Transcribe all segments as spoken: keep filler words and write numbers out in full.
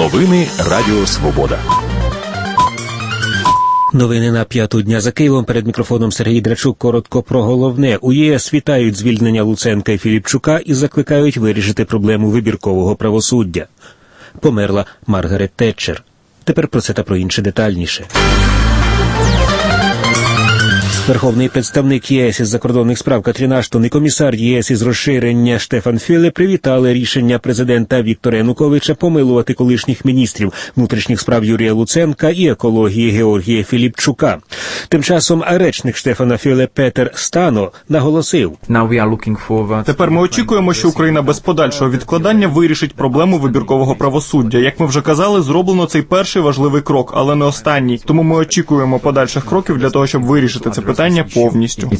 Новини Радіо Свобода. Новини на п'яту дня за Києвом. Перед мікрофоном Сергій Драчук. Коротко про головне. У ЄС вітають звільнення Луценка і Філіпчука і закликають вирішити проблему вибіркового правосуддя. Померла Маргарет Тетчер. Тепер про це та про інше детальніше. Верховний представник ЄС із закордонних справ Катрін Аштон і комісар ЄС із розширення Штефан Фюле привітали рішення президента Віктора Януковича помилувати колишніх міністрів внутрішніх справ Юрія Луценка і екології Георгія Філіпчука. Тим часом речник Штефана Фюле Петер Стано наголосив: Тепер ми очікуємо, що Україна без подальшого відкладання вирішить проблему вибіркового правосуддя. Як ми вже казали, зроблено цей перший важливий крок, але не останній. Тому ми очікуємо подальших кроків для того, щоб вирішити це питання повністю.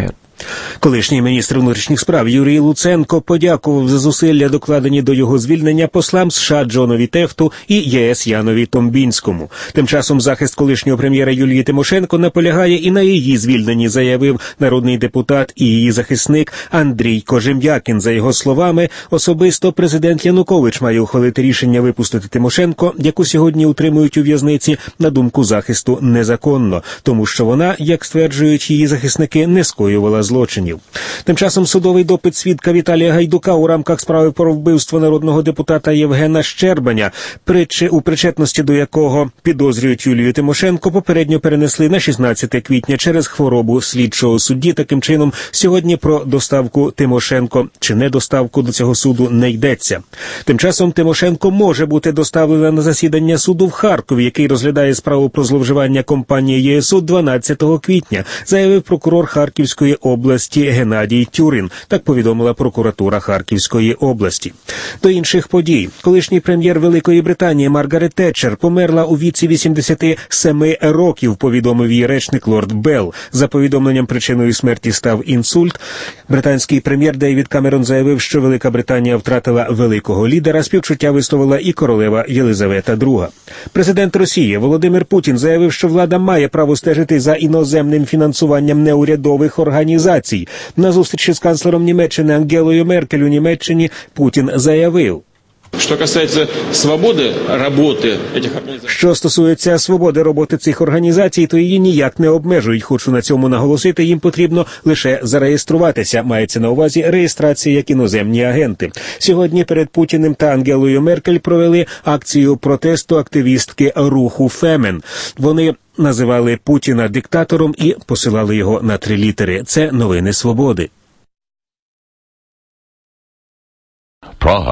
Колишній міністр внутрішніх справ Юрій Луценко подякував за зусилля, докладені до його звільнення послам США Джонові Тефту і ЄС Янові Томбінському. Тим часом захист колишнього прем'єра Юлії Тимошенко наполягає і на її звільненні, заявив народний депутат і її захисник Андрій Кожем'якін. За його словами, особисто президент Янукович має ухвалити рішення випустити Тимошенко, яку сьогодні утримують у в'язниці, на думку захисту, незаконно, тому що вона, як стверджують її захисники, не скоювала злочинів. Тим часом судовий допит свідка Віталія Гайдука у рамках справи про вбивство народного депутата Євгена Щербаня, притчі у причетності до якого підозрюють Юлію Тимошенко, попередньо перенесли на шістнадцяте квітня через хворобу слідчого судді. Таким чином, сьогодні про доставку Тимошенко чи недоставку до цього суду не йдеться. Тим часом Тимошенко може бути доставлена на засідання суду в Харкові, який розглядає справу про зловживання компанії ЄСУ дванадцятого квітня, заявив прокурор Харківської області Геннадій Тюрин. Так повідомила прокуратура Харківської області. До інших подій. Колишній прем'єр Великої Британії Маргарет Тетчер померла у віці вісімдесяти семи років, повідомив її речник лорд Белл. За повідомленням, причиною смерті став інсульт. Британський прем'єр Дейвід Камерон заявив, що Велика Британія втратила великого лідера. Співчуття висловила і королева Єлизавета друга. Президент Росії Володимир Путін заявив, що влада має право стежити за іноземним фінансуванням неурядових організацій. На зустрічі з канцлером Німеччини Ангелою Меркель у Німеччині Путін заявив: Що касається свободи роботи цих організацій. Що стосується свободи роботи цих організацій, то її ніяк не обмежують. Хочу на цьому наголосити, їм потрібно лише зареєструватися. Мається на увазі реєстрація як іноземні агенти. Сьогодні перед Путіним та Ангелою Меркель провели акцію протесту активістки руху Фемен. Вони називали Путіна диктатором і посилали його на три літери. Це новини Свободи.